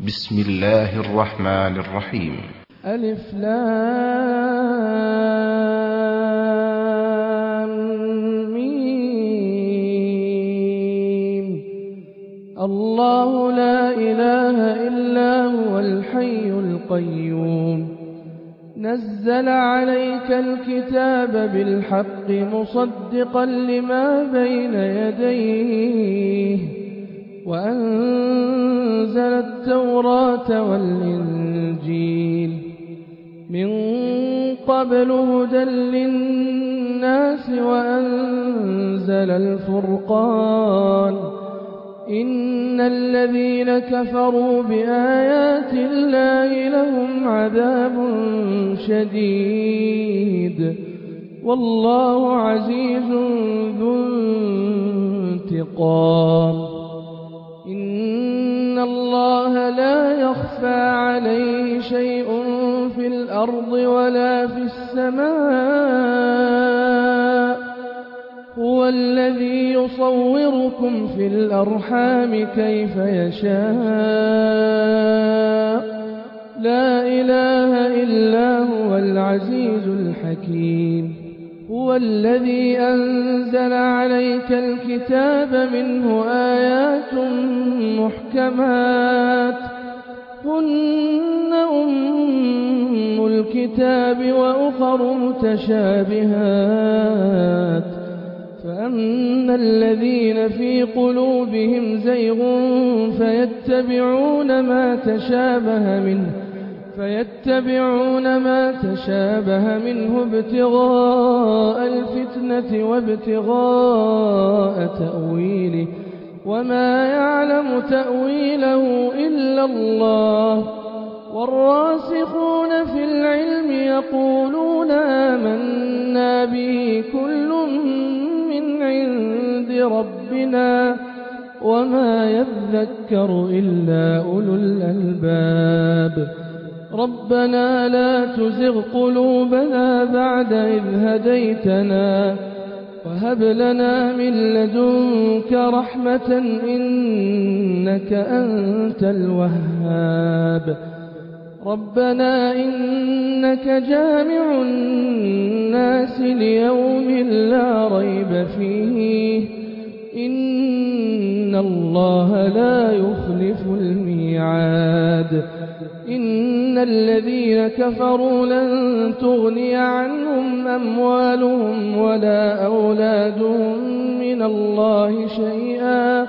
بسم الله الرحمن الرحيم. ألف لام ميم. الله لا إله إلا هو الحي القيوم نزل عليك الكتاب بالحق مصدقا لما بين يديه وأنزل التوراة والإنجيل من قبل هدى للناس وأنزل الفرقان إن الذين كفروا بآيات الله لهم عذاب شديد والله عزيز ذو انتقام. إن الله لا يخفى عليه شيء في الأرض ولا في السماء هو الذي يصوركم في الأرحام كيف يشاء لا إله إلا هو العزيز الحكيم. هو الذي أنزل عليك الكتاب منه آيات محكمات هن أم الكتاب وأخر متشابهات فأما الذين في قلوبهم زيغ فيتبعون ما تشابه منه ابتغاء الفتنة وابتغاء تأويله وما يعلم تأويله إلا الله والراسخون في العلم يقولون آمنا به كل من عند ربنا وما يذكر إلا أولو الألباب. ربنا لا تزغ قلوبنا بعد إذ هديتنا وهب لنا من لدنك رحمة إنك أنت الوهاب. ربنا إنك جامع الناس ليوم لا ريب فيه إن الله لا يخلف الميعاد. إن الذين كفروا لن تغني عنهم أموالهم ولا أولادهم من الله شيئا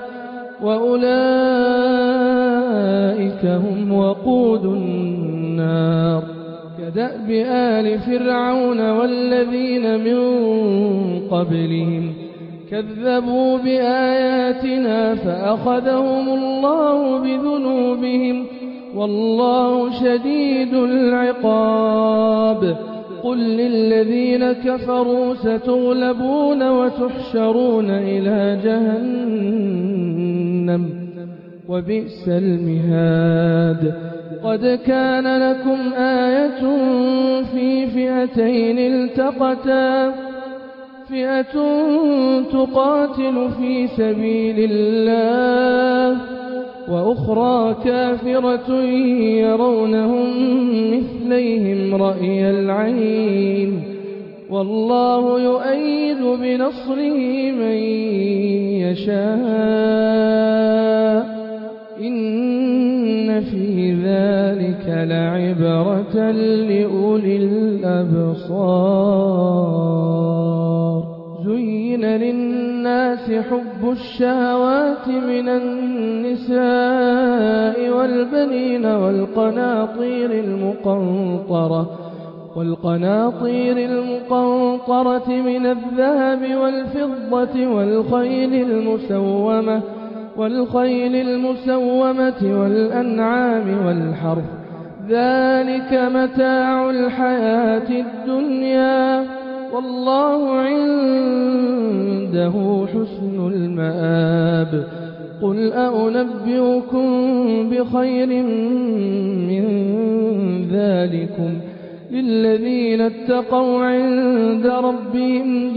وأولئك هم وقود النار. كدأب آل فرعون والذين من قبلهم كذبوا بآياتنا فأخذهم الله بذنوبهم والله شديد العقاب. قل للذين كفروا ستغلبون وتحشرون إلى جهنم وبئس المهاد. قد كان لكم آية في فئتين التقتا فئة تقاتل في سبيل الله وأخرى كافرة يرونهم مثليهم رأي العين والله يؤيد بنصره من يشاء إن في ذلك لعبرة لأولي الأبصار. زين للناس حب الشهوات من النساء والبنين والقناطير المقنطرة من الذهب والفضة والخيل المسومة والأنعام والحرث ذلك متاع الحياة الدنيا والله عنده حسن المآب. قل أنبئكم بخير من ذلكم للذين اتقوا عند ربهم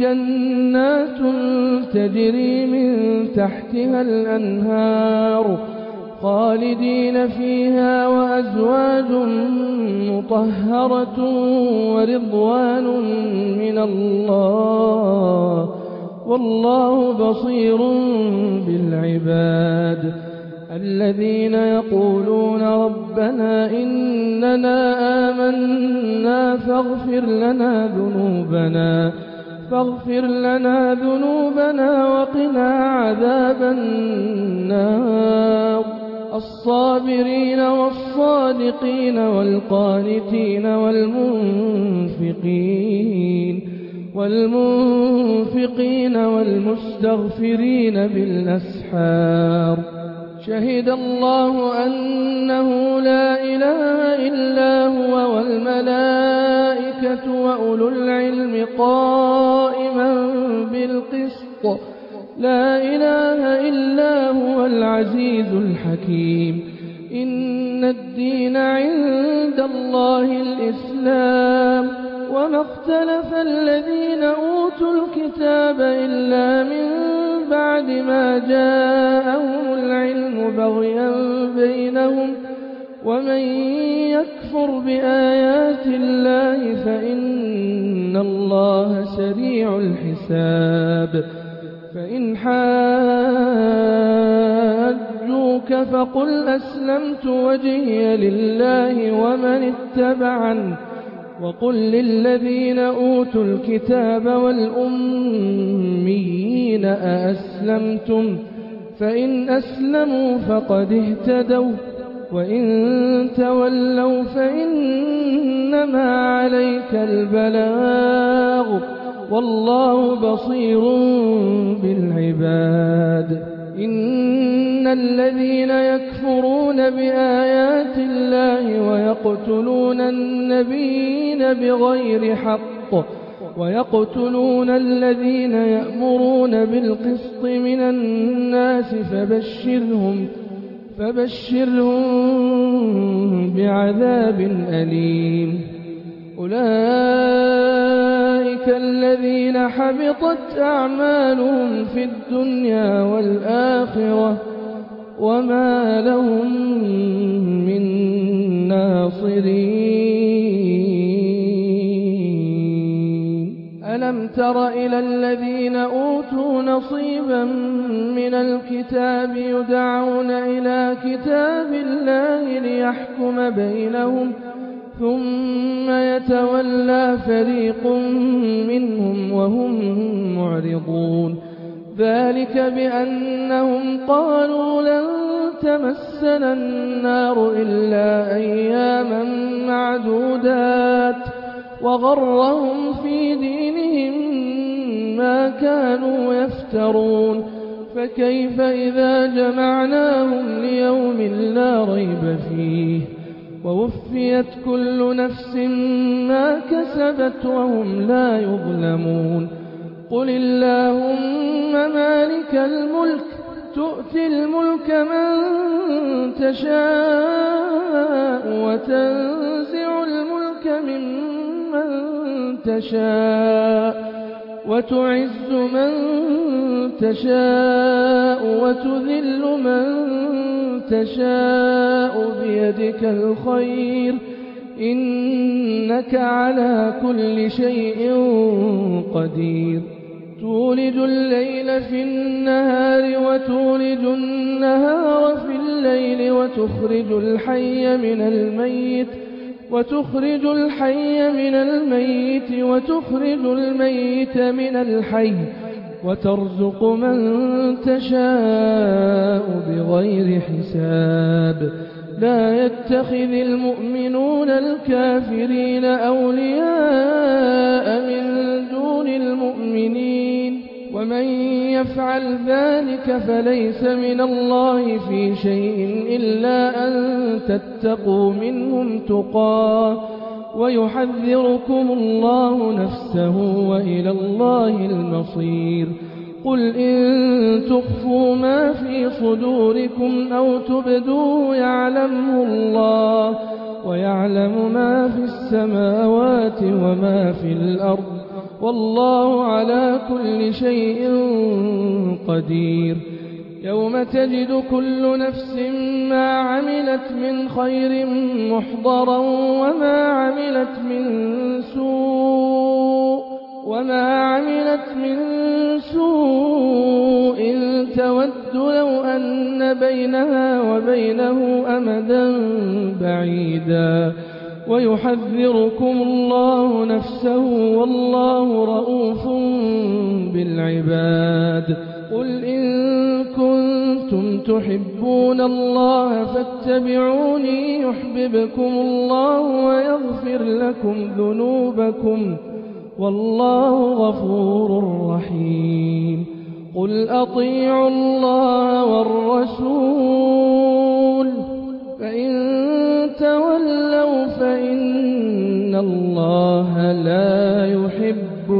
جنات تجري من تحتها الأنهار خالدين فيها وأزواج مطهرة ورضوان من الله والله بصير بالعباد. الذين يقولون ربنا إننا آمنا فاغفر لنا ذنوبنا وقنا عذاب النار. الصابرين والصادقين والقانتين والمنفقين والمستغفرين بالأسحار. شهد الله أنه لا إله إلا هو والملائكة وأولو العلم قائما بالقسط. لا إله إلا هو العزيز الحكيم. إن الدين عند الله الإسلام وما اختلف الذين أوتوا الكتاب إلا من بعد ما جاءهم العلم بغيا بينهم ومن يكفر بآيات الله فإن الله سريع الحساب. فإن حاجوك فقل أسلمت وجهي لله ومن اتبعني وقل للذين أوتوا الكتاب والأميين أأسلمتم فإن أسلموا فقد اهتدوا وإن تولوا فإنما عليك البلاغ والله بصير بالعباد. إن الذين يكفرون بآيات الله ويقتلون النبيين بغير حق ويقتلون الذين يأمرون بالقسط من الناس فبشرهم بعذاب أليم. أولئك الذين حبطت أعمالهم في الدنيا والآخرة وما لهم من ناصرين. ألم تر إلى الذين أوتوا نصيبا من الكتاب يدعون إلى كتاب الله ليحكم بينهم ثم يتولى فريق منهم وهم معرضون. ذلك بأنهم قالوا لن تمسنا النار إلا أياما معدودات وغرهم في دينهم ما كانوا يفترون. فكيف إذا جمعناهم ليوم لا ريب فيه ووفيت كل نفس ما كسبت وهم لا يظلمون. قل اللهم مالك الملك تؤتي الملك من تشاء وتنزع الملك ممن تشاء وتعز من تشاء وتذل من تشاء بيدك الخير إنك على كل شيء قدير. تولج الليل في النهار وتولج النهار في الليل وتخرج الحي من الميت وتخرج الميت من الحي وترزق من تشاء بغير حساب. لا يتخذ المؤمنون الكافرين أولياء من دون المؤمنين ومن يفعل ذلك فليس من الله في شيء إلا أن تتقوا منهم تقاه ويحذركم الله نفسه وإلى الله المصير. قل إن تخفوا ما في صدوركم أو تبدوه يعلمه الله ويعلم ما في السماوات وما في الأرض والله على كل شيء قدير. يوم تجد كل نفس ما عملت من خير محضرا وما عملت من سوء تود لو أن بينها وبينه أمدا بعيدا ويحذركم الله نفسه والله رؤوف بالعباد. قل إن كنتم تحبون الله فاتبعوني يحببكم الله ويغفر لكم ذنوبكم والله غفور رحيم. قل أطيعوا الله والرسول فإن تولوا فإن الله لا يحب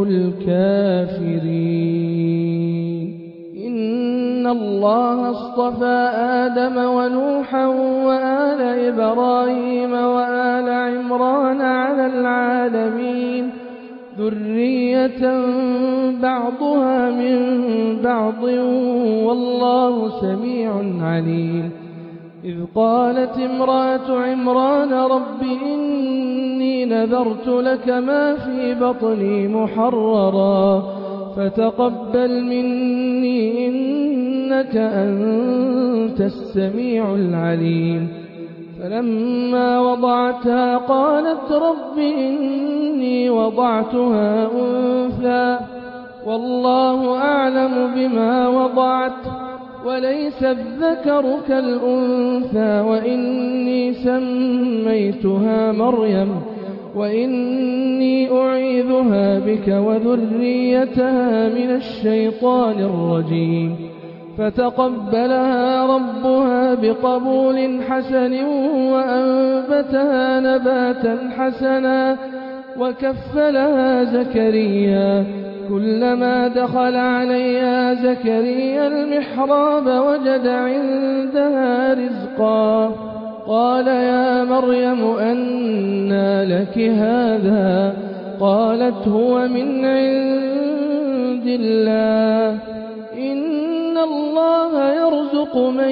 الكافرين. إن الله اصطفى آدم ونوحا وآل إبراهيم وآل عمران على العالمين ذرية بعضها من بعض والله سميع عليم. إذ قالت امرأة عمران رب إني نذرت لك ما في بطني محررا فتقبل مني إنك أنت السميع العليم. فلما وضعتها قالت رب إني وضعتها أنثى والله أعلم بما وضعت وليس الذكر كالأنثى وإني سميتها مريم وإني أعيذها بك وذريتها من الشيطان الرجيم. فتقبلها ربها بقبول حسن وأنبتها نباتا حسنا وكفلها زكريا. كلما دخل عليها زكريا المحراب وجد عندها رزقا قال يا مريم أنى لك هذا قالت هو من عند الله إن الله يرزق من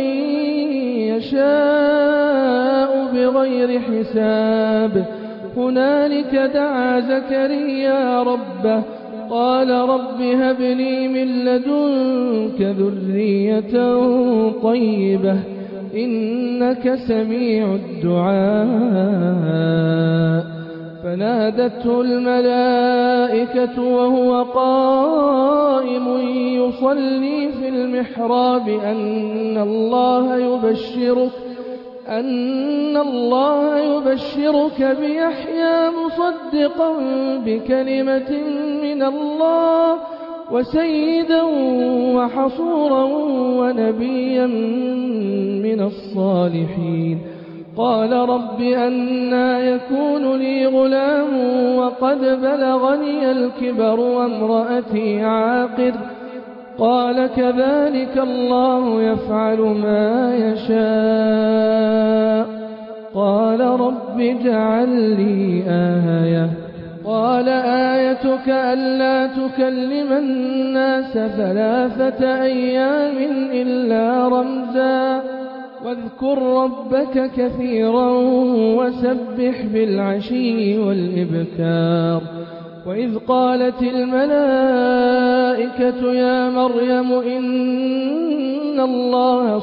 يشاء بغير حساب. هنالك دعا زكريا ربه قال رب هب لي من لدنك ذرية طيبة إنك سميع الدعاء. فنادته الملائكة وهو قائم يصلي في المحراب أن الله يبشرك بيحيى مصدقا بكلمة من الله وسيدا وحصورا ونبيا من الصالحين. قال رب أنى يكون لي غلام وقد بلغني الكبر وامرأتي عاقر قال كذلك الله يفعل ما يشاء. قال رب اجعل لي آية قال آيتك ألا تكلم الناس 3 أيام إلا رمزا واذكر ربك كثيرا وسبح بالعشي والإبكار. وإذ قالت الملائكة يا مريم إن الله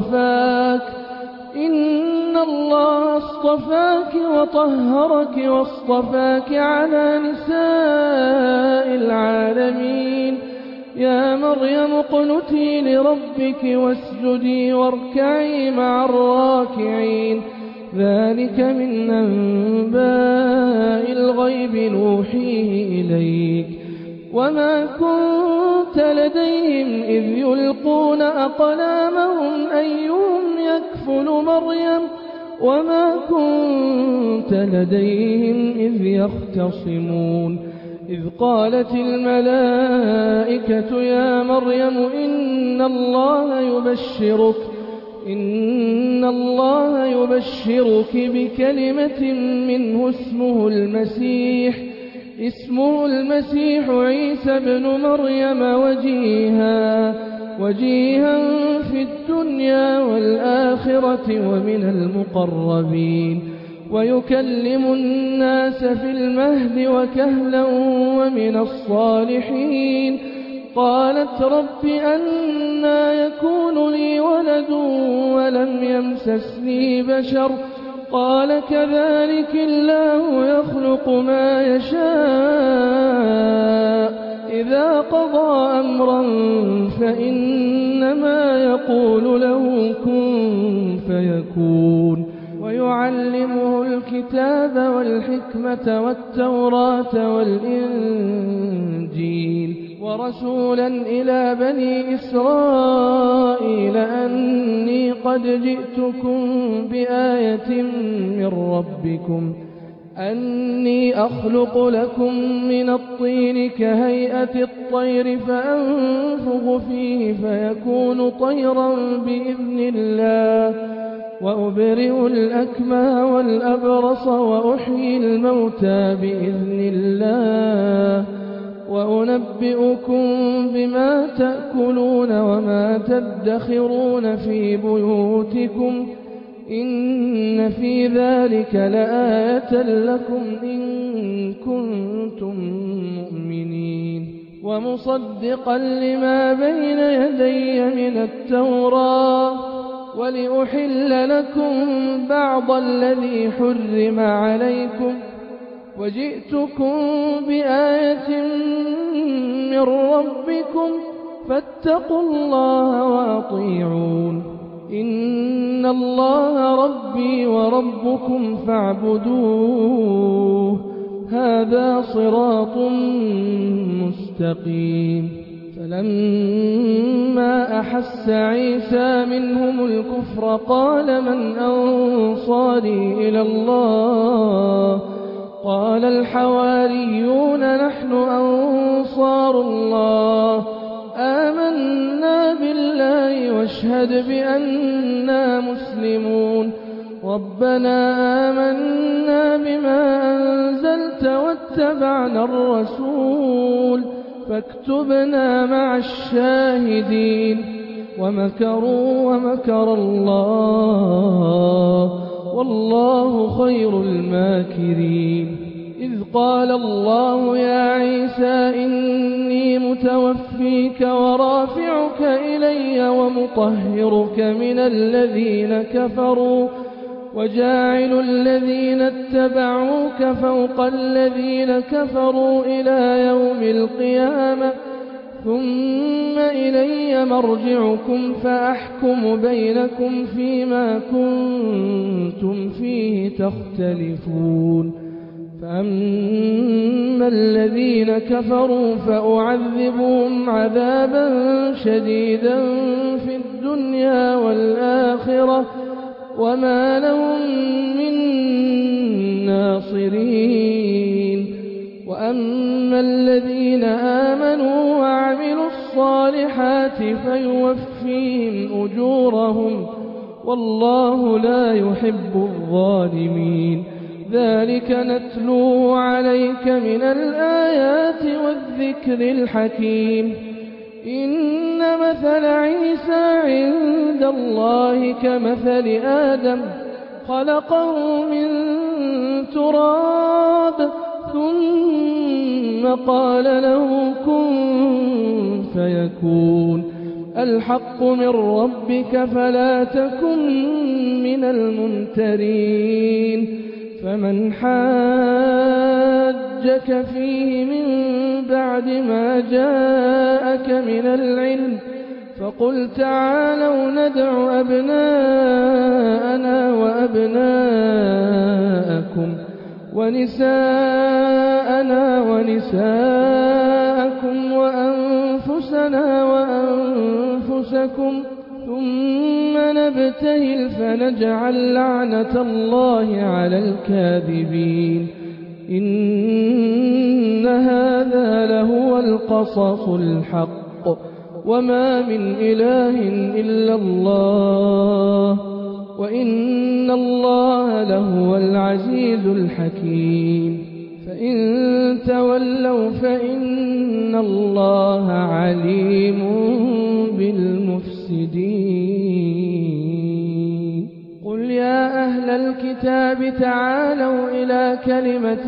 اصطفاك وطهرك واصطفاك على نساء العالمين. يا مريم اقنتي لربك واسجدي واركعي مع الراكعين. ذلك من أنباء الغيب نوحيه إليك وما كنت لديهم إذ يلقون أقلامهم أيهم يكفل مريم وما كنت لديهم إذ يختصمون. إذ قالت الملائكة يا مريم إن الله يبشرك بكلمة منه اسمه المسيح عيسى بن مريم وجيها في الدنيا والآخرة ومن المقربين ويكلم الناس في المهد وكهلا ومن الصالحين. قالت رب أنى يكون لي ولد ولم يمسسني بشر قال كذلك الله يخلق ما يشاء إذا قضى أمرا فإنما يقول له كن فيكون. ويعلمه الكتاب والحكمة والتوراة والإنجيل ورسولا إلى بني إسرائيل أني قد جئتكم بآية من ربكم أني أخلق لكم من الطين كهيئة الطير فأنفخ فيه فيكون طيرا بإذن الله وأبرئ الأكمه والأبرص وأحيي الموتى بإذن الله وأنبئكم بما تأكلون وما تدخرون في بيوتكم إن في ذلك لآية لكم إن كنتم مؤمنين. ومصدقا لما بين يدي من التوراة ولأحل لكم بعض الذي حرم عليكم وجئتكم بآية من ربكم فاتقوا الله وأطيعون إن الله ربي وربكم فاعبدوه هذا صراط مستقيم. فلما أحس عيسى منهم الكفر قال من أنصاري إلى الله قال الحواريون نحن أنصار الله آمنا بالله واشهد بأننا مسلمون ربنا آمنا بما أنزلت واتبعنا الرسول فاكتبنا مع الشاهدين. ومكروا ومكر الله والله خير الماكرين. إذ قال الله يا عيسى إني متوفيك ورافعك إلي ومطهرك من الذين كفروا وجاعل الذين اتبعوك فوق الذين كفروا إلى يوم القيامة ثم إلي مرجعكم فأحكم بينكم فيما كنتم فيه تختلفون. فأما الذين كفروا فأعذبهم عذابا شديدا في الدنيا والآخرة وما لهم من ناصرين. وأما الذين آمنوا وعملوا الصالحات فيوفيهم أجورهم والله لا يحب الظالمين. ذلك نتلوه عليك من الآيات والذكر الحكيم. إن مثل عيسى عند الله كمثل آدم خلقه من تراب ثم قال له كن فيكون. الحق من ربك فلا تكن من الممترين. فمن حاجك فيه من بعد ما جاءك من العلم فقل تعالوا ندع أبناءنا وأبناءكم ونساءنا ونساءكم وأنفسنا وأنفسكم ثم نبتهل فنجعل لعنة الله على الكاذبين. إن هذا لهو القصص الحق وما من إله إلا الله وإن الله لهو العزيز الحكيم. فإن تولوا فإن الله عليم بالمفسدين. قل يا أهل الكتاب تعالوا إلى كلمة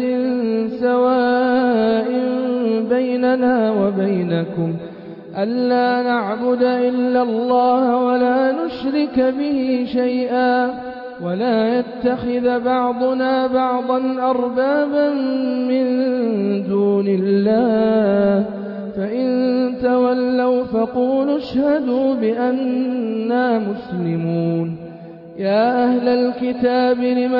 سواء بيننا وبينكم ألا نعبد إلا الله ولا نشرك به شيئا ولا يتخذ بعضنا بعضا أربابا من دون الله فإن تولوا فقولوا اشهدوا بأننا مسلمون. يا أهل الكتاب لم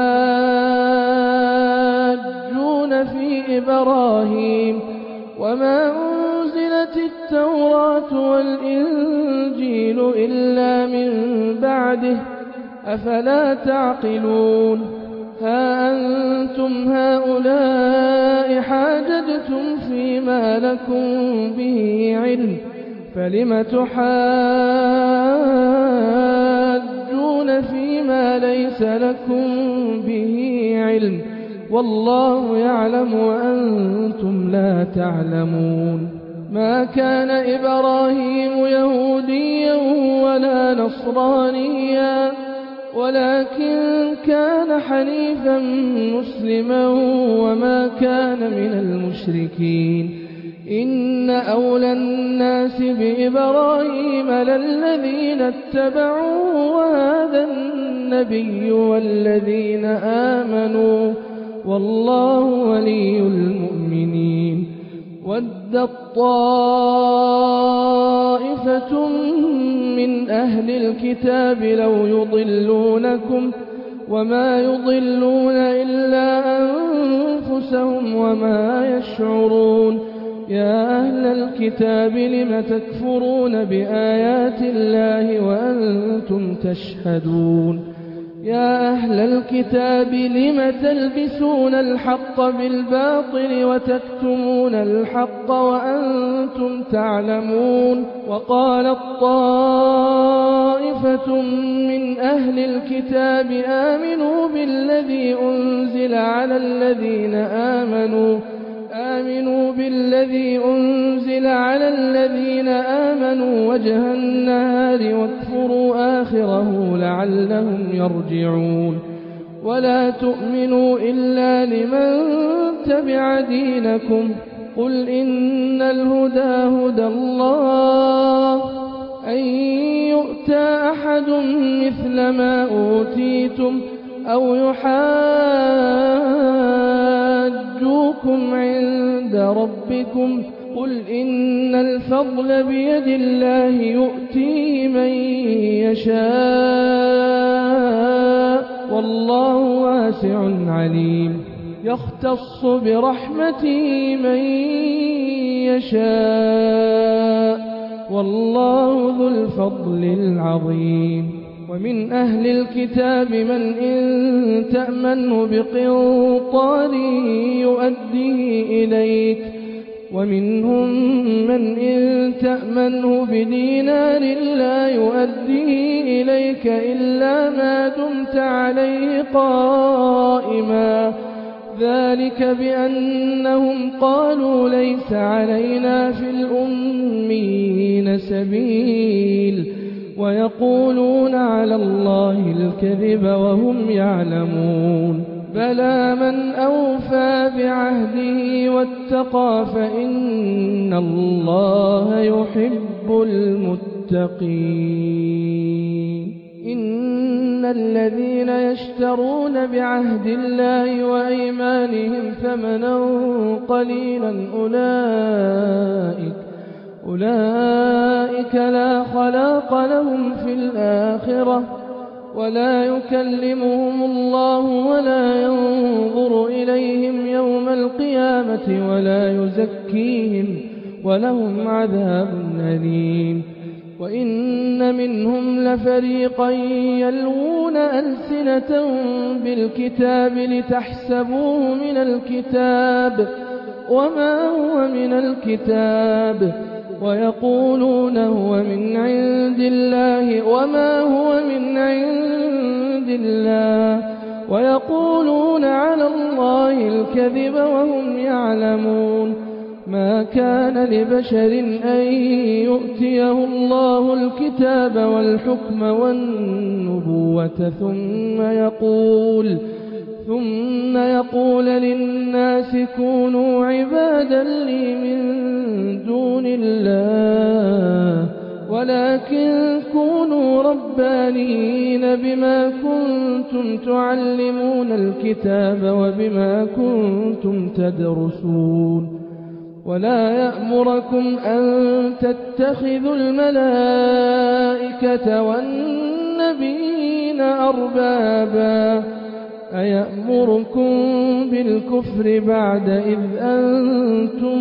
تحاجون في إبراهيم وما أنزلت التوراة والإنجيل إلا من بعده أفلا تعقلون. ها أنتم هؤلاء حاججتم فيما لكم به علم فلم تحاجون فيما ليس لكم به علم والله يعلم وأنتم لا تعلمون. ما كان إبراهيم يهوديا ولا نصرانيا ولكن كان حنيفا مسلما وما كان من المشركين. إن أولى الناس بإبراهيم للذين اتبعوه وهذا النبي والذين آمنوا والله ولي المؤمنين. ودت طائفة من أهل الكتاب لو يضلونكم وما يضلون إلا أنفسهم وما يشعرون. يا أهل الكتاب لم تكفرون بآيات الله وأنتم تشهدون. يا أهل الكتاب لم تلبسون الحق بالباطل وتكتمون الحق وأنتم تعلمون. وقالت طائفة من أهل الكتاب آمنوا بالذي أنزل على الذين آمنوا وجه النهار واكفروا آخره لعلهم يرجعون. ولا تؤمنوا إلا لمن تبع دينكم قل إن الهدى هدى الله أن يؤتى أحد مثل ما أوتيتم أو يحاجوكم عند ربكم قل إن الفضل بيد الله يؤتيه من يشاء والله واسع عليم. يختص برحمته من يشاء والله ذو الفضل العظيم. ومن أهل الكتاب من إن تأمنه بقنطار يؤديه إليك ومنهم من إن تأمنه بدينار لا يؤديه إليك إلا ما دمت عليه قائما ذلك بأنهم قالوا ليس علينا في الأميين سبيل ويقولون على الله الكذب وهم يعلمون. بلى من أوفى بعهده واتقى فإن الله يحب المتقين. إن الذين يشترون بعهد الله وأيمانهم ثمنا قليلا أولئك لا خلاق لهم في الآخرة ولا يكلمهم الله ولا ينظر إليهم يوم القيامة ولا يزكيهم ولهم عذاب أليم. وإن منهم لفريقا يلوون ألسنتهم بالكتاب لتحسبوه من الكتاب وما هو من الكتاب ويقولون هو من عند الله وما هو من عند الله ويقولون على الله الكذب وهم يعلمون. ما كان لبشر أن يؤتيه الله الكتاب والحكم والنبوة ثم يقول للناس كونوا عبادا لي من دون الله ولكن كونوا ربانيين بما كنتم تعلمون الكتاب وبما كنتم تدرسون ولا يأمركم أن تتخذوا الملائكة والنبيين أربابا أيأمركم بالكفر بعد إذ أنتم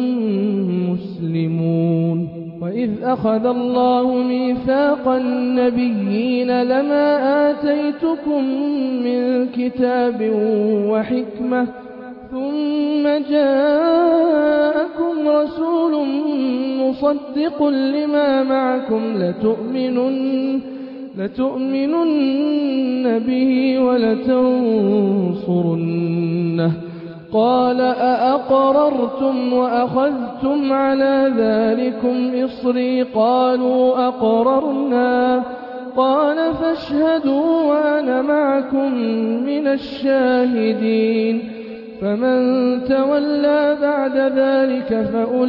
مسلمون وإذ أخذ الله ميثاق النبيين لما آتيتكم من كتاب وحكمة ثم جاءكم رسول مصدق لما معكم لتؤمنن به ولتنصرنه قال أأقررتم وأخذتم على ذلكم إصري قالوا أقررنا قال فاشهدوا وأنا معكم من الشاهدين فمن تولى بعد ذلك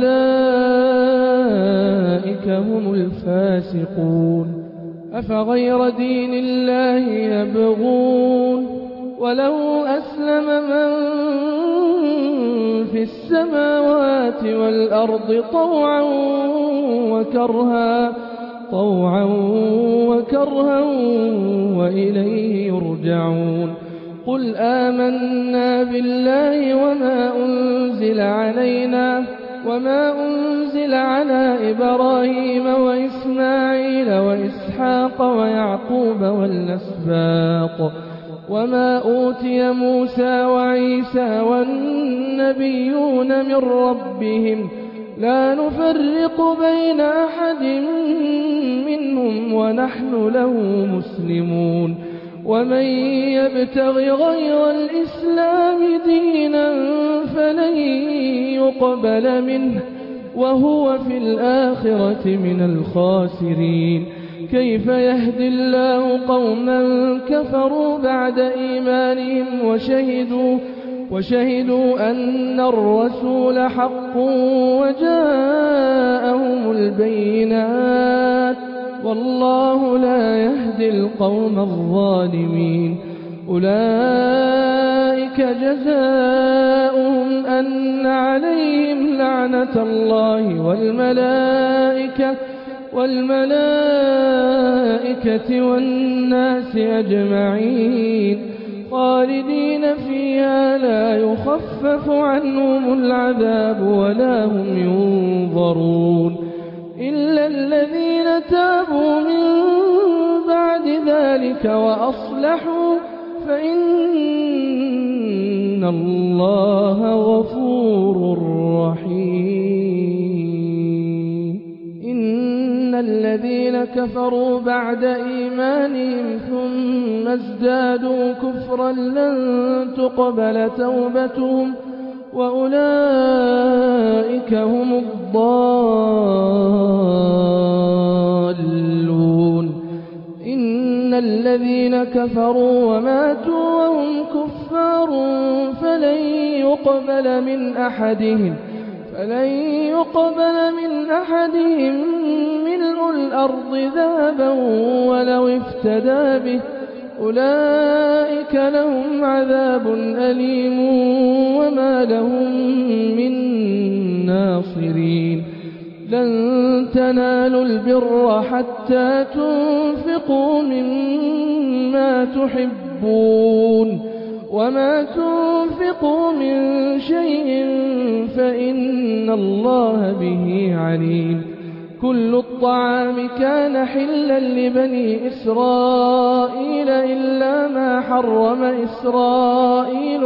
فأولئك هم الفاسقون أفغير دين الله يبغون وله أسلم من في السماوات والأرض طوعا وكرها وإليه يرجعون قل آمنا بالله وما أنزل على إبراهيم وإسماعيل وإسحاق ويعقوب والأسباط وما أوتي موسى وعيسى والنبيون من ربهم لا نفرق بين أحد منهم ونحن له مسلمون ومن يبتغ غير الإسلام دينا فلن يقبل منه وهو في الآخرة من الخاسرين كيف يهدي الله قوما كفروا بعد إيمانهم وشهدوا أن الرسول حق وجاءهم البينات والله لا يهدي القوم الظالمين أولئك جزاؤهم أن عليهم لعنة الله والملائكة والناس أجمعين خالدين فيها لا يخفف عنهم العذاب ولا هم ينظرون إلا الذين تابوا من بعد ذلك وأصلحوا فإن الله غفور رحيم إن الذين كفروا بعد إيمانهم ثم ازدادوا كفرا لن تقبل توبتهم وأولئك هم الضالون إن الذين كفروا وماتوا وهم كفار فلن يقبل من أحدهم ملء الأرض ذهبا ولو افتدى به أولئك لهم عذاب أليم وما لهم من ناصرين لن تنالوا البر حتى تنفقوا مما تحبون وما تنفقوا من شيء فإن الله به عليم كل الطعام كان حلا لبني إسرائيل إلا ما حرم إسرائيل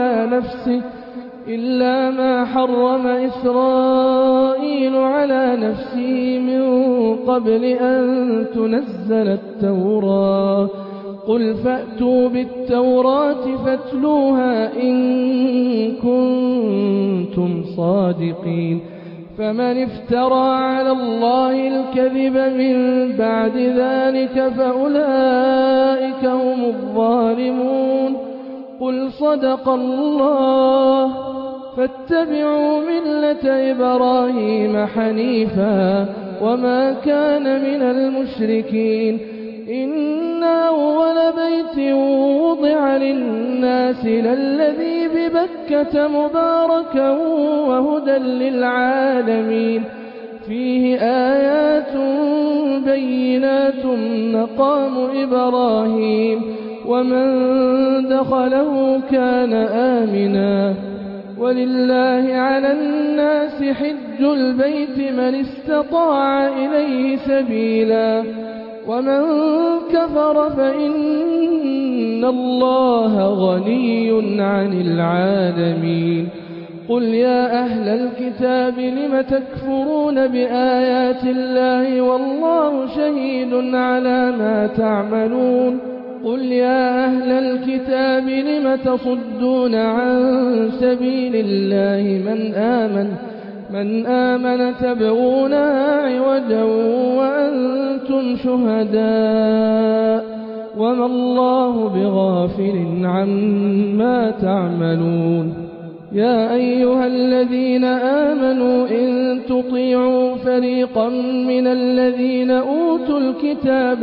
على نفسه من قبل أن تنزل التوراة قل فأتوا بالتوراة فاتلوها إن كنتم صادقين فمن افترى على الله الكذب من بعد ذلك فأولئك هم الظالمون. قل صدق الله، فاتبعوا ملة إبراهيم حنيفا وما كان من المشركين. إن أول بيت وضع للناس للذي ببكة مباركا وهدى للعالمين، فيه آيات بينات مقام إبراهيم ومن دخله كان آمنا. ولله على الناس حج البيت من استطاع إليه سبيلا، ومن كفر فإن الله غني عن العالمين. قل يا أهل الكتاب لم تكفرون بآيات الله والله شهيد على ما تعملون. قل يا أهل الكتاب لم تصدون عن سبيل الله من آمن تبغونها عوجا وأنتم شهداء وما الله بغافل عما تعملون. يا أيها الذين آمنوا إن تطيعوا فريقا من الذين أوتوا الكتاب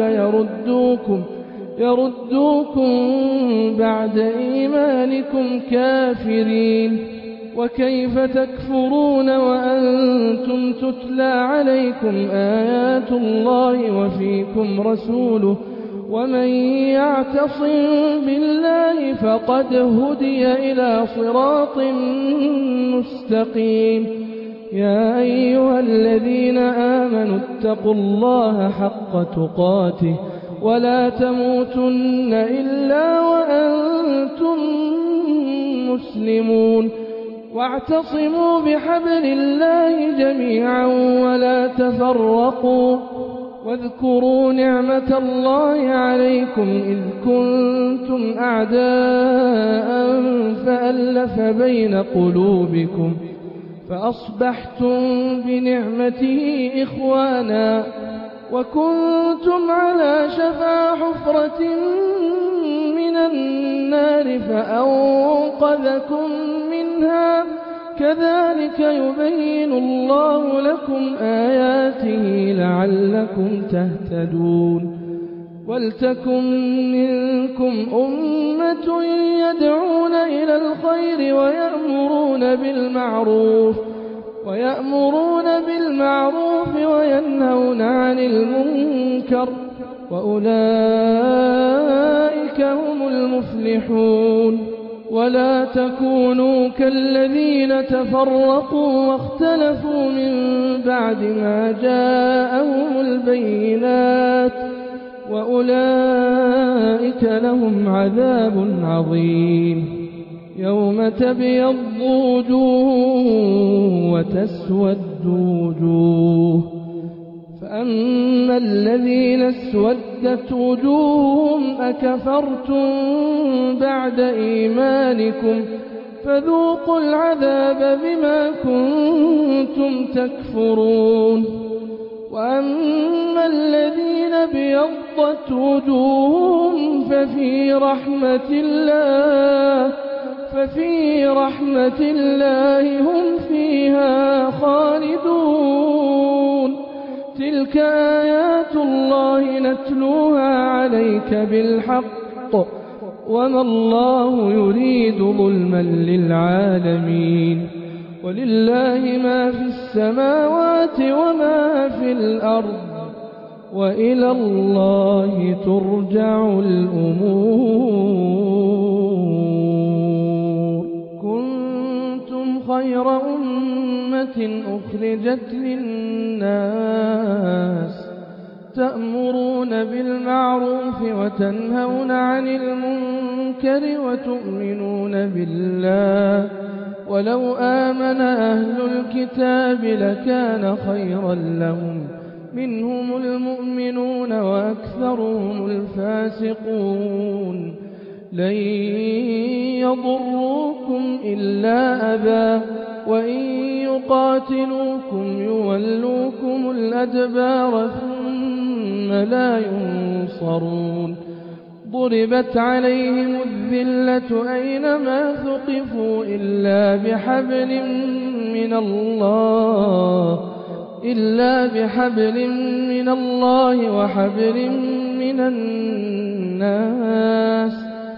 يردوكم بعد إيمانكم كافرين. وكيف تكفرون وأنتم تتلى عليكم آيات الله وفيكم رسوله ومن يعتصم بالله فقد هدي إلى صراط مستقيم. يا أيها الذين آمنوا اتقوا الله حق تقاته ولا تموتن إلا وأنتم مسلمون. واعتصموا بحبل الله جميعا ولا تفرقوا. واذكروا نعمة الله عليكم إذ كنتم أعداء فألف بين قلوبكم فأصبحتم بنعمته إخوانا وكنتم على شفا حفرة من النار فأنقذكم منها. كذلك يبين الله لكم آياته لعلكم تهتدون. ولتكن منكم أمة يدعون إلى الخير ويأمرون بالمعروف وينهون عن المنكر وأولئك هم المفلحون. ولا تكونوا كالذين تفرقوا واختلفوا من بعد ما جاءهم البينات وأولئك لهم عذاب عظيم. يوم تبيض وجوه وتسود وجوه فأما الذين اسودت وجوههم أكفرتم بعد إيمانكم فذوقوا العذاب بما كنتم تكفرون. وأما الذين ابيضت وجوههم ففي رحمة الله هم فيها خالدون. تلك آيات الله نتلوها عليك بالحق وما الله يريد ظلما للعالمين. ولله ما في السماوات وما في الأرض وإلى الله ترجع الأمور. كنتم خير أمة أخرجت للناس تأمرون بالمعروف وتنهون عن المنكر وتؤمنون بالله. ولو آمن أهل الكتاب لكان خيرا لهم منهم المؤمنون وأكثرهم الفاسقون. لن يضروكم يضروكم إلا أذى وإن يقاتلوكم يولوكم الأدبار ثم لا ينصرون ضربت عليهم الذلة أينما ثقفوا إلا بحبل من الله وحبل من الناس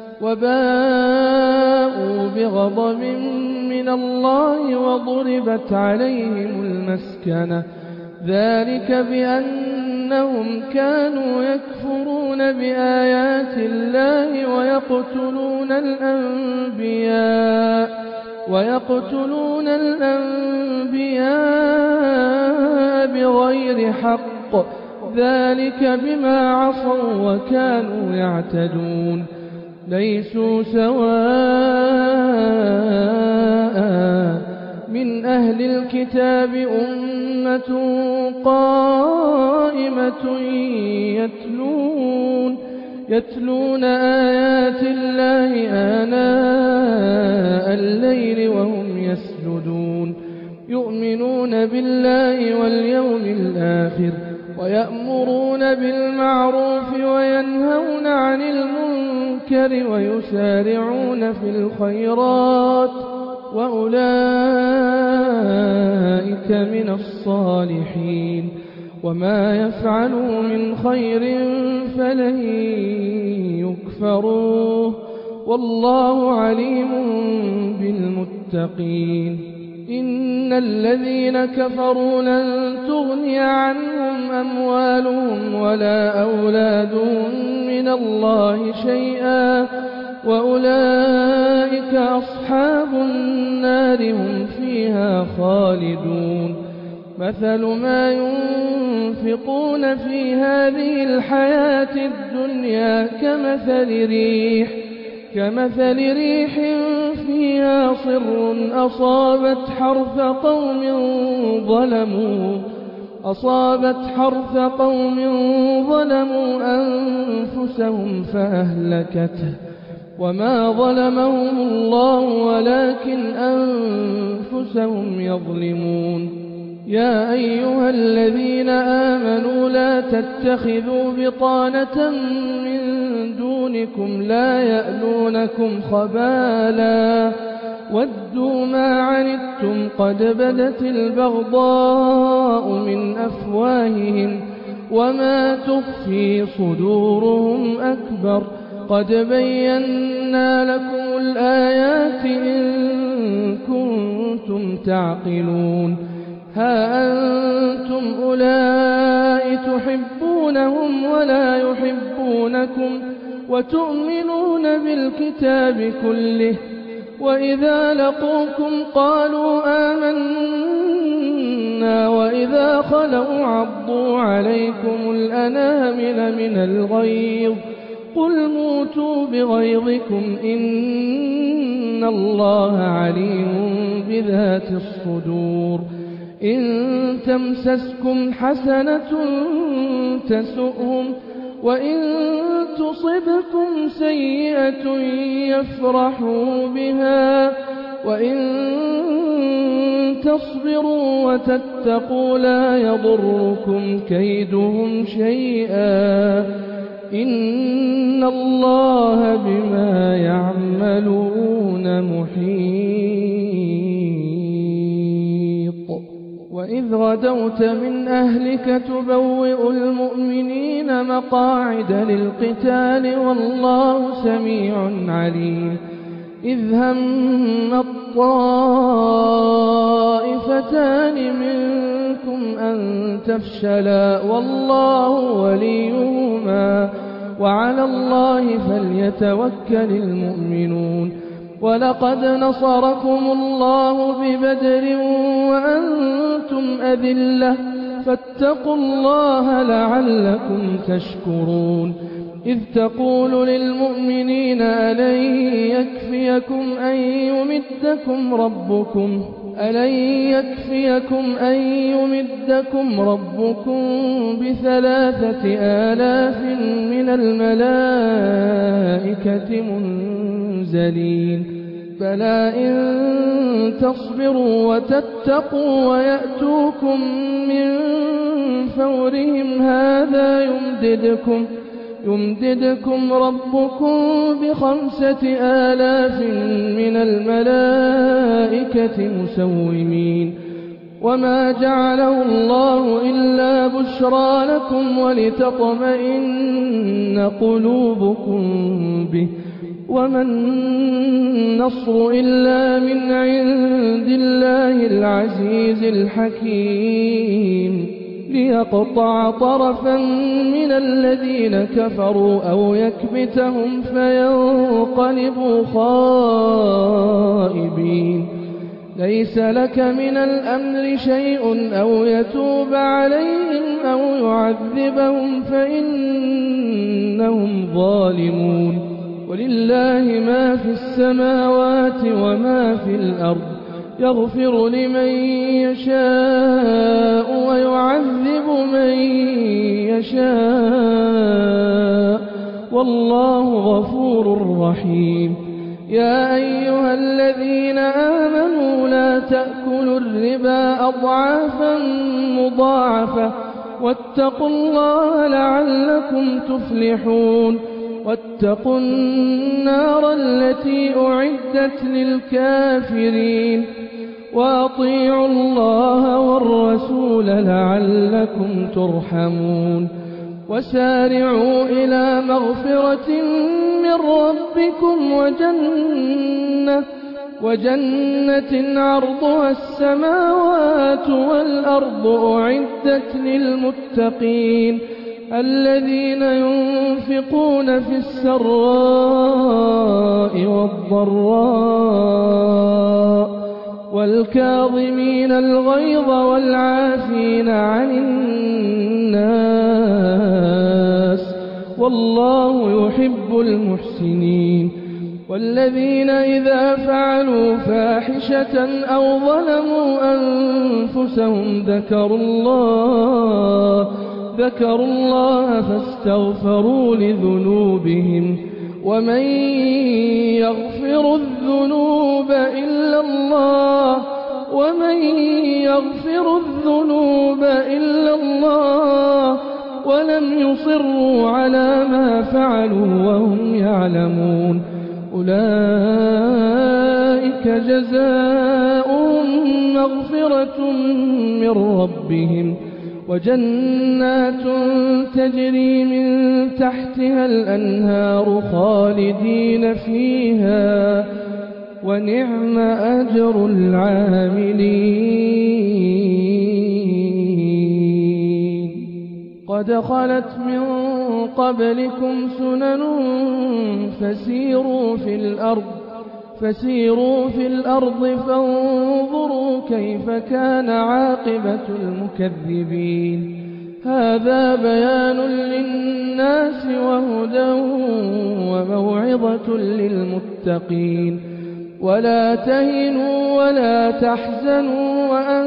وباءوا بغضب من الله وضربت عليهم المسكنة ذلك بأنهم كانوا يكفرون بآيات الله ويقتلون الأنبياء بغير حق ذلك بما عصوا وكانوا يعتدون ليسوا سواء من أهل الكتاب أمة قائمة يتلون آيات الله آناء الليل وهم يسجدون يؤمنون بالله واليوم الآخر ويأمرون بالمعروف وينهون عن المنكر ويسارعون في الخيرات وأولئك من الصالحين وما يفعلوا من خير فلن يكفروه والله عليم بالمتقين إن الذين كفروا لن تغني عنهم أموالهم ولا أولادهم من الله شيئا وأولئك أصحاب النار هم فيها خالدون مثل ما ينفقون في هذه الحياة الدنيا كمثل ريح فيها صر أصابت حرث قوم ظلموا أنفسهم فأهلكته وما ظلمهم الله ولكن أنفسهم يظلمون يا أيها الذين آمنوا لا تتخذوا بطانة من دونكم لا يألونكم خبالا ودوا ما عنتم قد بدت البغضاء من أفواههم وما تخفي صدورهم أكبر قد بينا لكم الآيات إن كنتم تعقلون ها أنتم أولئك تحبونهم ولا يحبونكم وتؤمنون بالكتاب كله وإذا لقوكم قالوا آمنا وإذا خلوا عضوا عليكم الأنامل من الغيظ قل موتوا بغيظكم إن الله عليم بذات الصدور إن تمسسكم حسنة تسؤهم وإن تصبكم سيئة يفرحوا بها وإن تصبروا وتتقوا لا يضركم كيدهم شيئا إن الله بما يعملون محيط وإذ غدوت من أهلك تبوئ المؤمنين مقاعد للقتال والله سميع عليم إذ هم الطائفتان منكم أن تفشلا والله وليهما وعلى الله فليتوكل المؤمنون ولقد نصركم الله ببدر وأنتم أذلة فاتقوا الله لعلكم تشكرون إذ تقول للمؤمنين ألن يكفيكم أن يمدكم ربكم ب3,000 من الملائكة منزلين بلى إن تصبروا وتتقوا ويأتوكم من فورهم هذا يمددكم ربكم ب5000 من الملائكة مسومين وما جعله الله إلا بشرى لكم ولتطمئن قلوبكم به وما النصر إلا من عند الله العزيز الحكيم ليقطع طرفا من الذين كفروا أو يكبتهم فينقلبوا خائبين ليس لك من الأمر شيء أو يتوب عليهم أو يعذبهم فإنهم ظالمون ولله ما في السماوات وما في الأرض يغفر لمن يشاء ويعذب من يشاء والله غفور رحيم يا أيها الذين آمنوا لا تأكلوا الربا أضعافا مضاعفة واتقوا الله لعلكم تفلحون واتقوا النار التي أعدت للكافرين وأطيعوا الله والرسول لعلكم ترحمون وسارعوا إلى مغفرة من ربكم وجنة عرضها السماوات والأرض أعدت للمتقين الذين ينفقون في السراء والضراء والكاظمين الغيظ والعافين عن الناس والله يحب المحسنين والذين إذا فعلوا فاحشة أو ظلموا أنفسهم ذكروا الله فاستغفروا لذنوبهم ومن يغفر الذنوب إلا الله ولم يصروا على ما فعلوا وهم يعلمون أولئك جزاؤهم مغفرة من ربهم وجنات تجري من تحتها الأنهار خالدين فيها ونعم أجر العاملين قد خلت من قبلكم سنن فسيروا في الأرض فانظروا كيف كان عاقبة المكذبين هذا بيان للناس وهدى وموعظة للمتقين ولا تهنوا ولا تحزنوا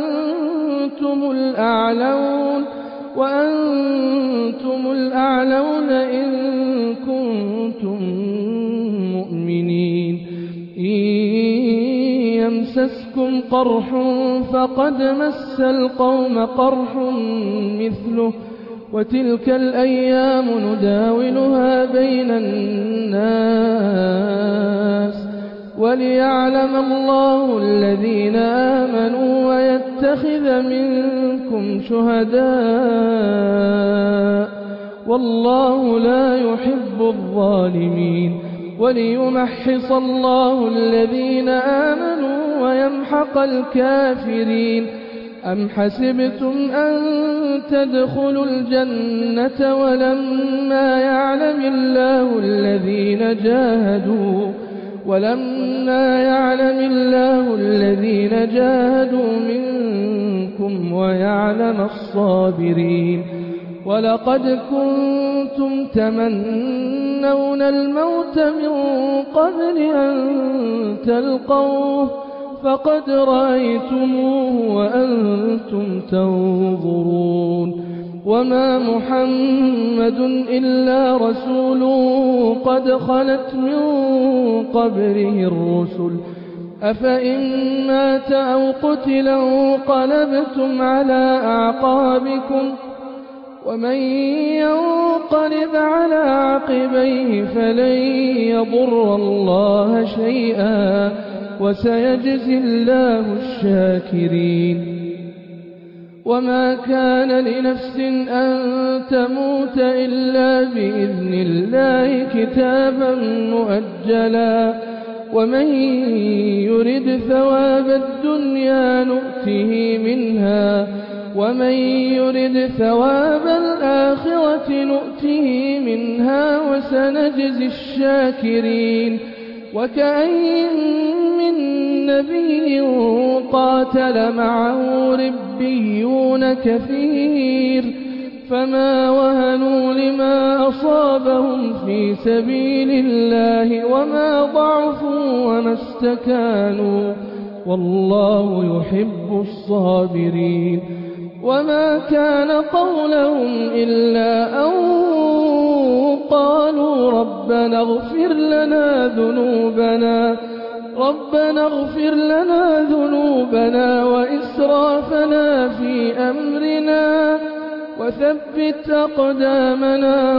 وأنتم الأعلون إن كنتم مؤمنين إن يمسسكم قرح فقد مس القوم قرح مثله وتلك الأيام نداولها بين الناس وليعلم الله الذين آمنوا ويتخذ منكم شهداء والله لا يحب الظالمين وليمحص الله الذين آمنوا ويمحق الكافرين أم حسبتم أن تدخلوا الجنة ولما يعلم الله الذين جاهدوا منكم ويعلم الصابرين ولقد كنتم تمنون الموت من قبل أن تلقوه فقد رأيتموه وأنتم تنظرون وما محمد إلا رسول قد خلت من قبله الرسل أفإن مات أو قتل انقلبتم على أعقابكم ومن ينقلب على عقبيه فلن يضر الله شيئا وسيجزي الله الشاكرين وما كان لنفس أن تموت إلا بإذن الله كتابا مؤجلا ومن يرد ثواب الدنيا نؤته منها ومن يرد ثواب الآخرة نؤته منها وسنجزي الشاكرين وكأين من نبي قاتل معه ربيون كثير فما وهنوا لما أصابهم في سبيل الله وما ضعفوا وما استكانوا والله يحب الصابرين وما كان قولهم إلا أن قالوا ربنا اغفر لنا ذنوبنا وإسرافنا في أمرنا وثبت أقدامنا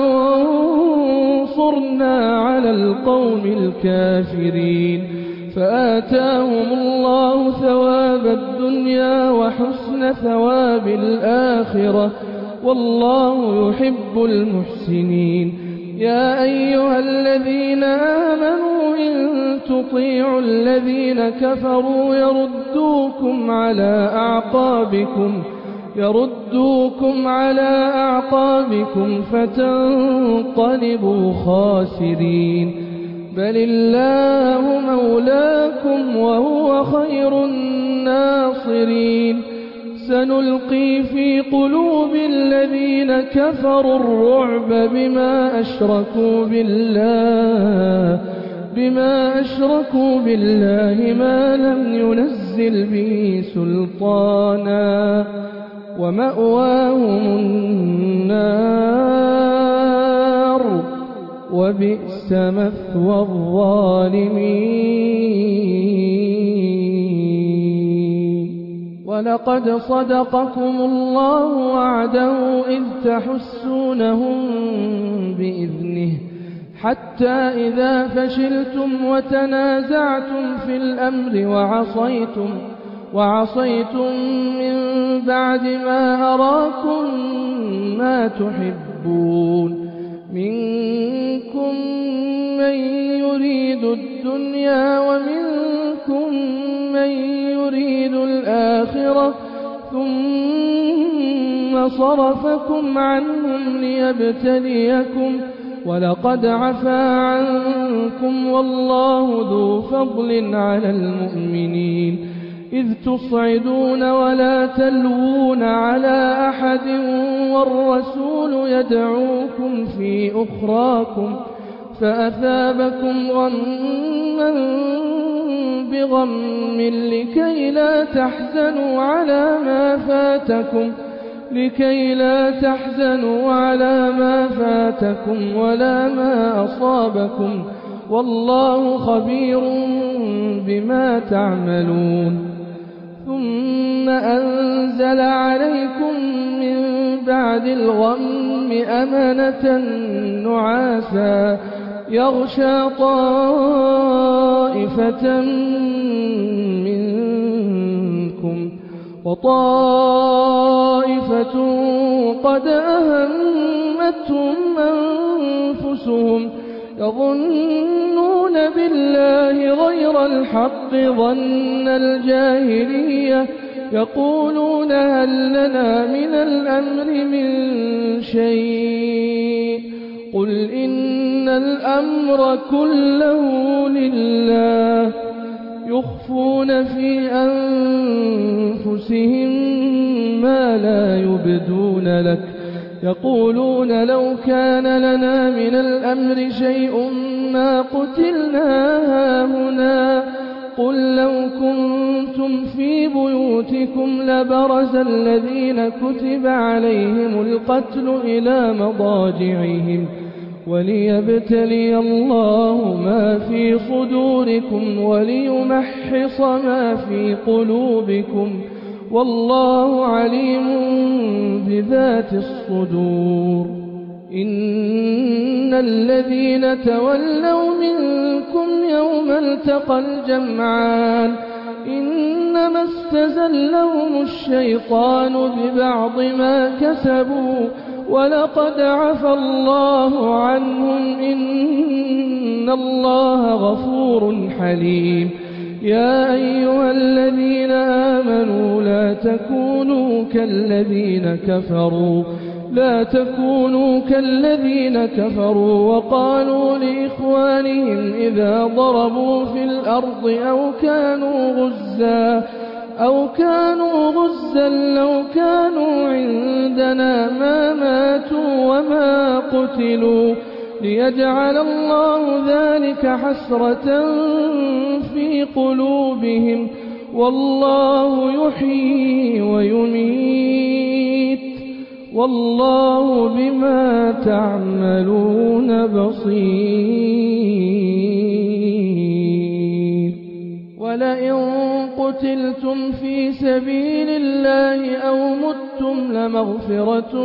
وانصرنا على القوم الكافرين فآتاهم الله ثواب الدنيا وحسن ثواب الآخرة والله يحب المحسنين يا أيها الذين آمنوا إن تطيعوا الذين كفروا يردوكم على أعقابكم فتنقلبوا خاسرين بل الله مولاكم وهو خير الناصرين سنلقي في قلوب الذين كفروا الرعب بما أشركوا بالله ما لم ينزل به سلطانا ومأواهم النار وبئس مثوى الظالمين ولقد صدقكم الله وعده إذ تحسونهم بإذنه حتى إذا فشلتم وتنازعتم في الأمر وعصيتم من بعد ما أراكم ما تحبون منكم من يريد الدنيا ومنكم من يريد الآخرة ثم صرفكم عنهم ليبتليكم ولقد عفا عنكم والله ذو فضل على المؤمنين إذ تصعدون ولا تلوون على أحد والرسول يدعوكم في أخراكم فأثابكم غما بغم لكي لا تحزنوا على ما فاتكم ولا ما أصابكم والله خبير بما تعملون ثم أنزل عليكم من بعد الغم أمنة نعاسا يغشى طائفة منكم وطائفة قد أهمتهم أنفسهم يظنون بالله غير الحق ظن الجاهلية يقولون هل لنا من الأمر من شيء قل إن الأمر كله لله يخفون في أنفسهم ما لا يبدون لك يقولون لو كان لنا من الأمر شيء ما قتلنا هاهنا قل لو كنتم كنتم في بيوتكم لبرز الذين كتب عليهم القتل إلى مضاجعهم وليبتلي الله ما في صدوركم وليمحص ما في قلوبكم والله عليم بذات الصدور. إن الذين تولوا منكم يوم التقى الجمعان إنما استزلهم الشيطان ببعض ما كسبوا ولقد عفى الله عنهم إن الله غفور حليم. يا أيها الذين آمنوا لا تكونوا كالذين كفروا وقالوا لإخوانهم إذا ضربوا في الأرض أو كانوا غزا لو كانوا عندنا ما ماتوا وما قتلوا ليجعل الله ذلك حسرة في قلوبهم والله يحيي ويميت والله بما تعملون بصير. ولئن قتلتم في سبيل الله أو متم لمغفرة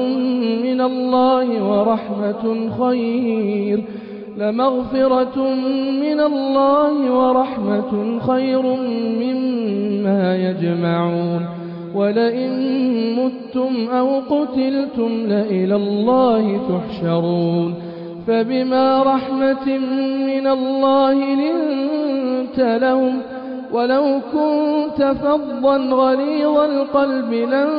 من الله ورحمة خير مما يجمعون. ولئن متم أو قتلتم لإلى الله تحشرون. فبما رحمة من الله لنت لهم ولو كنت فظا غليظ القلب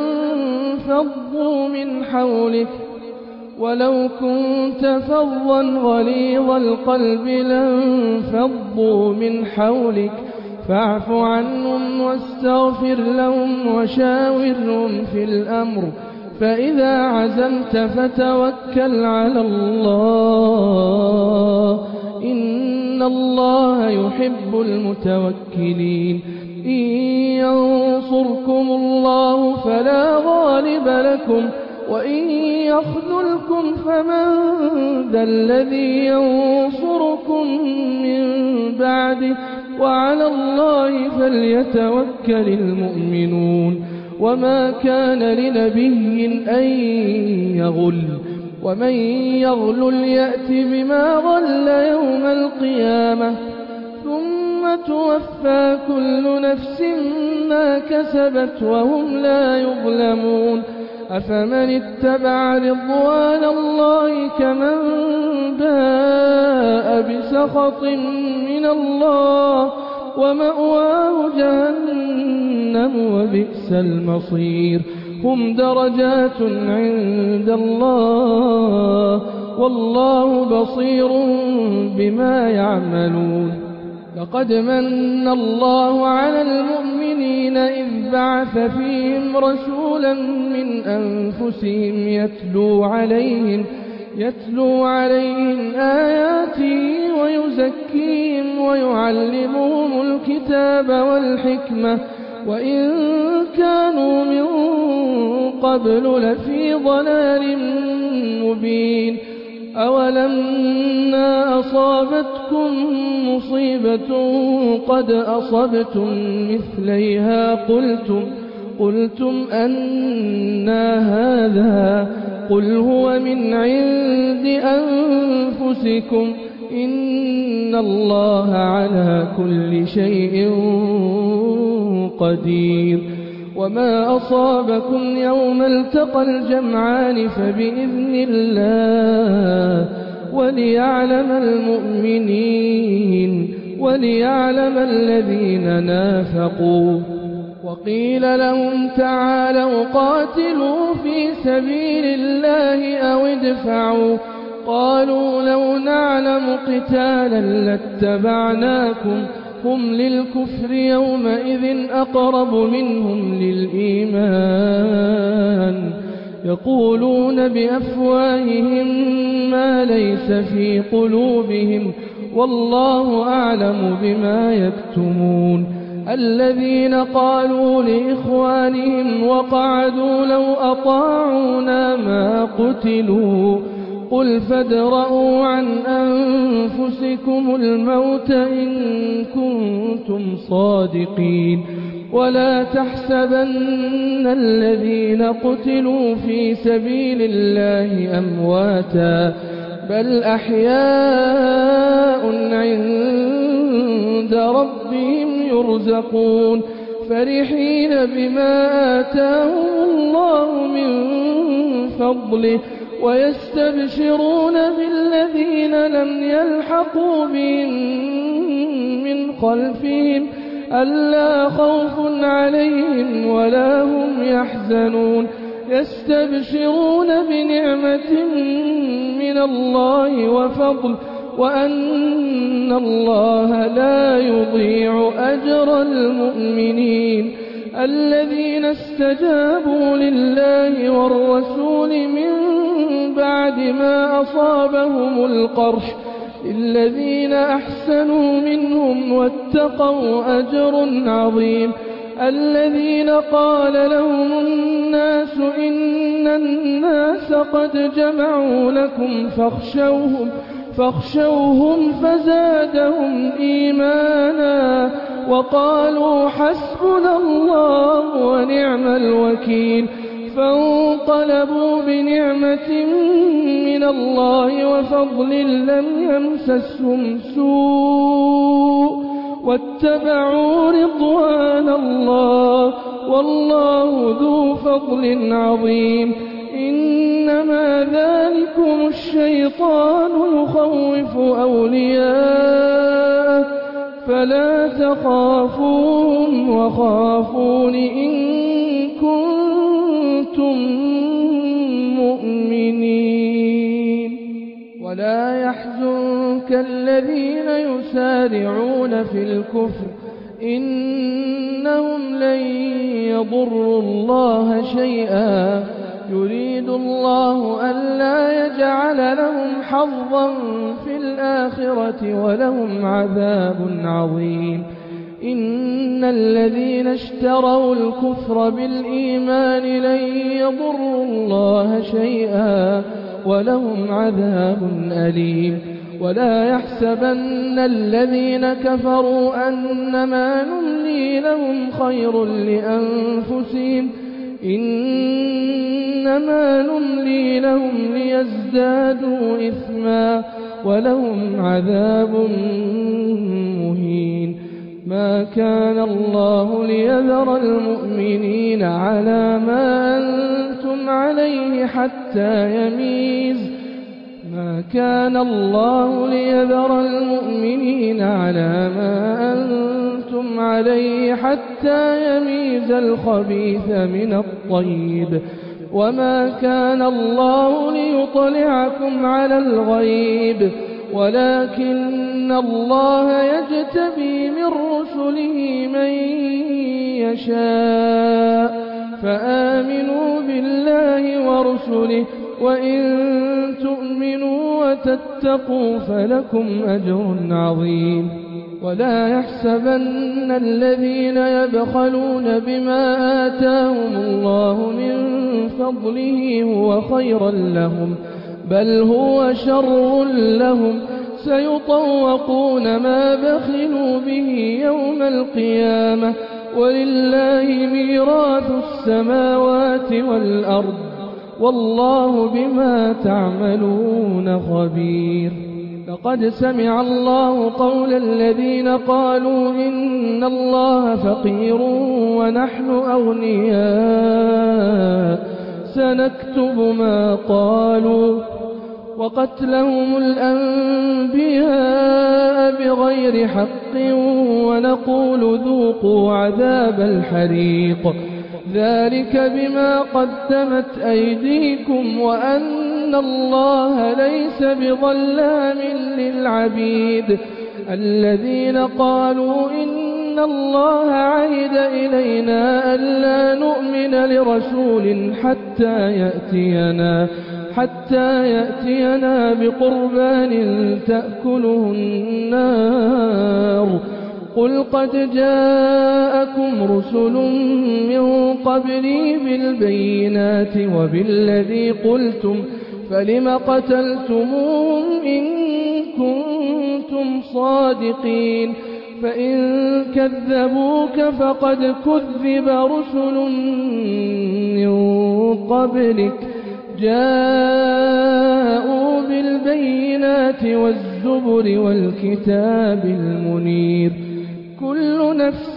لانفضوا من حولك فاعف عنهم واستغفر لهم وشاورهم في الأمر فإذا عزمت فتوكل على الله إن الله يحب المتوكلين. إن ينصركم الله فلا غالب لكم وإن يخذلكم فمن ذا الذي ينصركم من بعده وعلى الله فليتوكل المؤمنون. وما كان لنبي أن يغل ومن يغل يأت بما غل يوم القيامة ثم توفى كل نفس ما كسبت وهم لا يظلمون. أفمن اتبع رضوان الله كمن باء بسخط من الله ومأواه جهنم وبئس المصير. هم درجات عند الله والله بصير بما يعملون. لقد من الله على المؤمنين إذ بعث فيهم رسولا من أنفسهم يتلو عليهم آياته ويزكيهم ويعلمهم الكتاب والحكمة وإن كانوا من قبل لفي ضلال مبين. أولما أصابتكم مصيبة قد أصبتم مثليها قلتم أنى هذا قل هو من عند أنفسكم إن الله على كل شيء قدير. وما أصابكم يوم التقى الجمعان فبإذن الله وليعلم المؤمنين وليعلم الذين نافقوا. وقيل لهم تعالوا قاتلوا في سبيل الله أو ادفعوا قالوا لو نعلم قتالا لاتبعناكم هم للكفر يومئذ أقرب منهم للإيمان يقولون بأفواههم ما ليس في قلوبهم والله أعلم بما يكتمون. الذين قالوا لإخوانهم وقعدوا لو أطاعونا ما قتلوا قل فادرءوا عن أنفسكم الموت إن كنتم صادقين ولا تحسبن الذين قتلوا في سبيل الله أمواتا بل أحياء عند ربهم يرزقون فرحين بما آتاهم الله من فضله ويستبشرون بالذين لم يلحقوا بهم من خلفهم ألا خوف عليهم ولا هم يحزنون يستبشرون بنعمة من الله وفضل وأن الله لا يضيع أجر المؤمنين الذين استجابوا لله والرسول من بعد ما أصابهم القرح للذين أحسنوا منهم واتقوا أجر عظيم الذين قال لهم الناس إن الناس قد جمعوا لكم فاخشوهم فزادهم إيمانا وقالوا حسبنا الله ونعم الوكيل فانقلبوا بنعمة من الله وفضل لم يمسسهم سوء واتبعوا رضوان الله والله ذو فضل عظيم إنما ذلكم الشيطان يخوف أولياءه فلا تخافوهم وخافون إن كنتم مؤمنين ولا يحزنك الذين يسارعون في الكفر إنهم لن يضروا الله شيئا يريد الله ألا يجعل لهم حظا في الآخرة ولهم عذاب عظيم إن الذين اشتروا الكفر بالإيمان لن يضروا الله شيئا ولهم عذاب أليم ولا يحسبن الذين كفروا أنما نملي لهم خير لأنفسهم إنما نملي لهم ليزدادوا إثما ولهم عذاب مهين ما كان الله ليذر المؤمنين على ما أنتم عليه حتى يميز الخبيث من الطيب وما كان الله ليطلعكم على الغيب ولكن الله يجتبي من رسله من يشاء فآمنوا بالله ورسله وإن تؤمنوا وتتقوا فلكم أجر عظيم ولا يحسبن الذين يبخلون بما آتاهم الله من فضله هو خيرا لهم بل هو شر لهم سيطوقون ما بخلوا به يوم القيامة ولله ميراث السماوات والأرض والله بما تعملون خبير لقد سمع الله قول الذين قالوا إن الله فقير ونحن أغنياء سنكتب ما قالوا وقتلهم الأنبياء بغير حق ونقول ذوقوا عذاب الحريق ذلك بما قدمت أيديكم وأن الله ليس بظلام للعبيد الذين قالوا إن الله عهد إلينا ألا نؤمن لرسول حتى يأتينا بقربان تأكله النار قل قد جاءكم رسل من قبلي بالبينات وبالذي قلتم فلم قتلتموهم إن كنتم صادقين فإن كذبوك فقد كذب رسل من قبلك جاءوا بالبينات والزبر والكتاب المنير كل نفس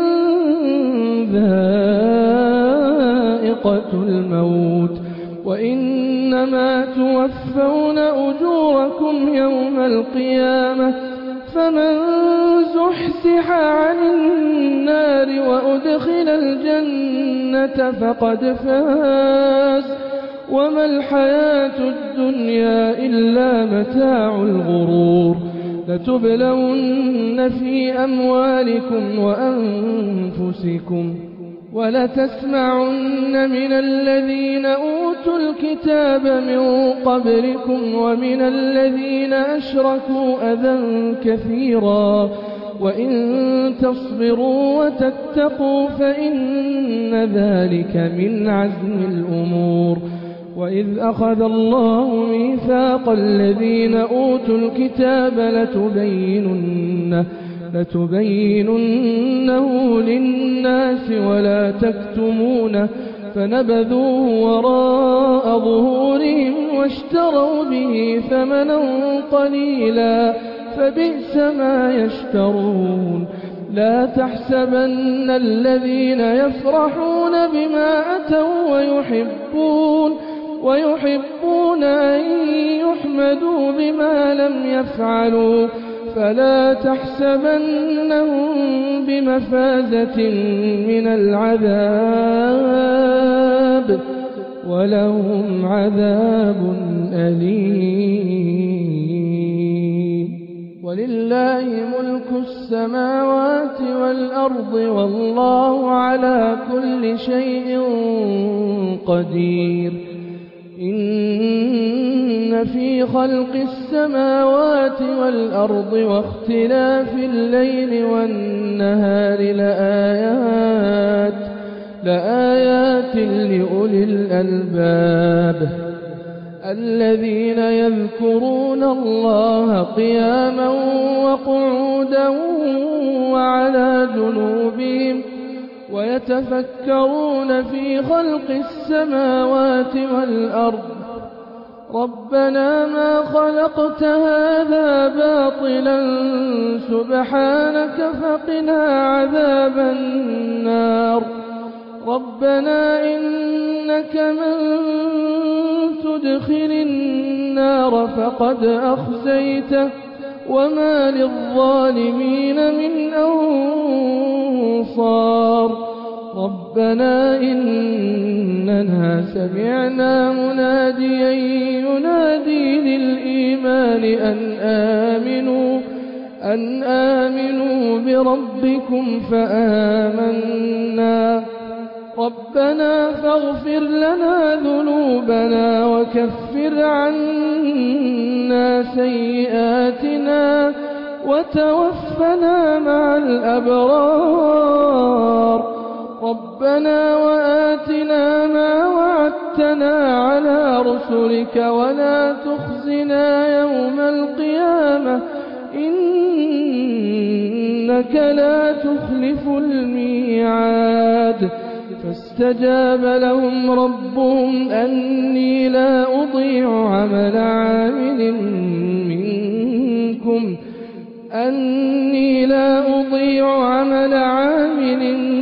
ذائقة الموت وإنما توفون أجوركم يوم القيامة فمن زحزح عن النار وأدخل الجنة فقد فاز وما الحياة الدنيا إلا متاع الغرور لتبلون في أموالكم وأنفسكم ولتسمعن من الذين أوتوا الكتاب من قبلكم ومن الذين أشركوا أذى كثيرا وإن تصبروا وتتقوا فإن ذلك من عزم الأمور وإذ أخذ الله ميثاق الذين أوتوا الكتاب لتبيننه للناس ولا تكتمونه فنبذوه وراء ظهورهم واشتروا به ثمنا قليلا فبئس ما يشترون لا تحسبن الذين يفرحون بما أتوا ويحبون أن يحمدوا بما لم يفعلوا فلا تحسبنهم بمفازة من العذاب ولهم عذاب أليم ولله ملك السماوات والأرض والله على كل شيء قدير إن في خلق السماوات والأرض واختلاف الليل والنهار لآيات لأولي الألباب الذين يذكرون الله قياما وقعودا وعلى جنوبهم ويتفكرون في خلق السماوات والأرض ربنا ما خلقت هذا باطلا سبحانك فقنا عذاب النار ربنا إنك من تدخل النار فقد أخزيته وما للظالمين من أنصار ربنا إننا سمعنا مناديا ينادي للإيمان أن آمنوا بربكم فآمنا ربنا فاغفر لنا ذنوبنا وكفر عنا سيئاتنا وتوفنا مع الأبرار ربنا وآتنا ما وعدتنا على رسلك ولا تخزنا يوم القيامة إنك لا تخلف الميعاد فاستجاب لهم ربهم أني لا أضيع عمل عامل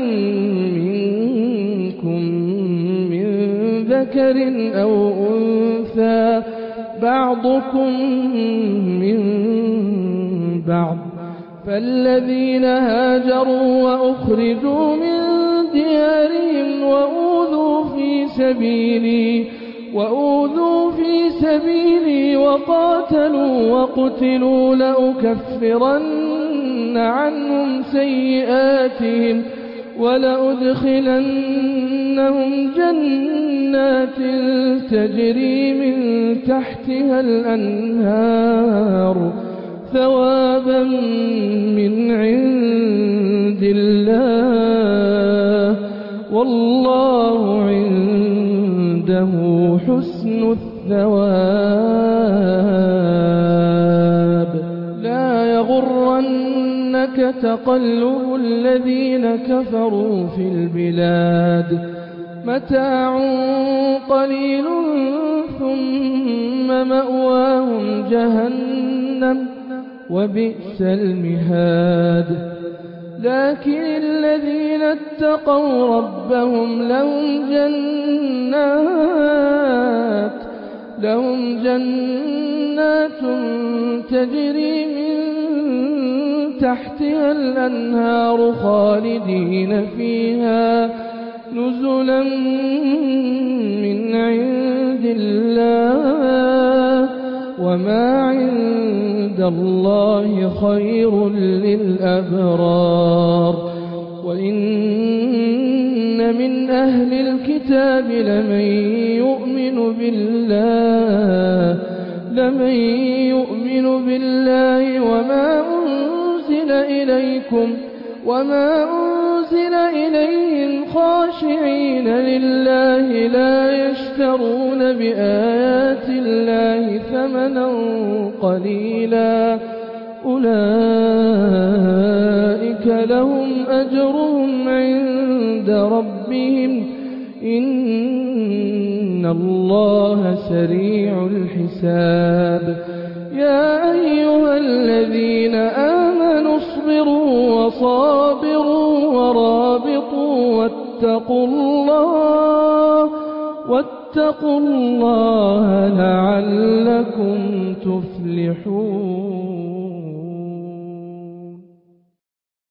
منكم من ذكر أو أنثى بعضكم من بعض فالذين هاجروا وأخرجوا من ديارهم وأوذوا في سبيلي وقاتلوا وقتلوا لأكفرن عنهم سيئاتهم ولأدخلنهم جنات تجري من تحتها الأنهار ثوابا من عند الله والله عنده حسن الثواب. لا يغرنك تقلب الذين كفروا في البلاد متاع قليل ثم مأواهم جهنم وبئس المهاد. لكن الذين اتقوا ربهم لهم جنات تجري من تحتها الأنهار خالدين فيها نزلا من عند الله وما عند الله خير للأبرار. وإن من أهل الكتاب لمن يؤمن بالله وما أنزل إليهم خاشعين لله لا يشترون بآيات الله ثمنا قليلا أولئك لهم أجرهم عند ربهم إن الله سريع الحساب. يا أيها الذين آمنوا اصبروا وصابروا ورابطوا واتقوا الله